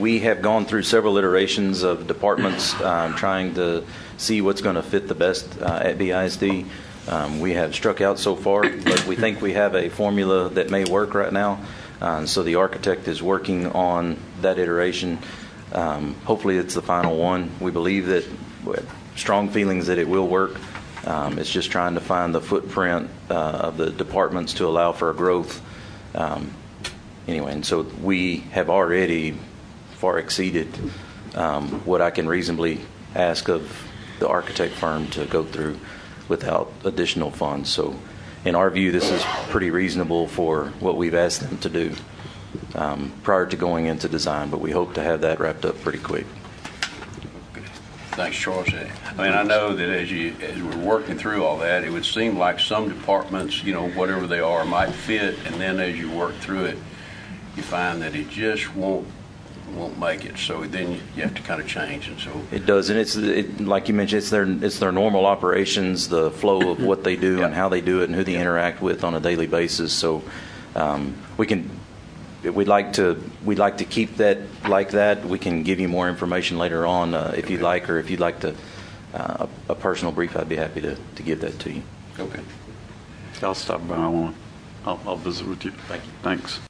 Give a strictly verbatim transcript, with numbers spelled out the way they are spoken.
we have gone through several iterations of departments um, trying to see what's going to fit the best uh, at B I S D. Um, we have struck out so far, but we think we have a formula that may work right now. Uh, so the architect is working on that iteration. Um, hopefully it's the final one. We believe that, strong feelings that it will work. Um, it's just trying to find the footprint uh, of the departments to allow for a growth. Um, anyway, and so we have already far exceeded um, what I can reasonably ask of the architect firm to go through without additional funds. So in our view, this is pretty reasonable for what we've asked them to do um, prior to going into design, but we hope to have that wrapped up pretty quick. Thanks, Charles. I mean, I know that as you as we're working through all that, it would seem like some departments, you know, whatever they are, might fit, and then as you work through it, you find that it just won't won't make it. So then you have to kind of change, and so it does. And it's it, like you mentioned, it's their it's their normal operations, the flow of what they do yeah. and how they do it, and who they yeah. interact with on a daily basis. So um, we can. We'd like to we'd like to keep that like that. We can give you more information later on uh, if okay. you'd like, or if you'd like to uh, a, a personal brief. I'd be happy to, to give that to you. Okay. I'll stop by. I want. I'll, I'll visit with you. Thank you. Thanks.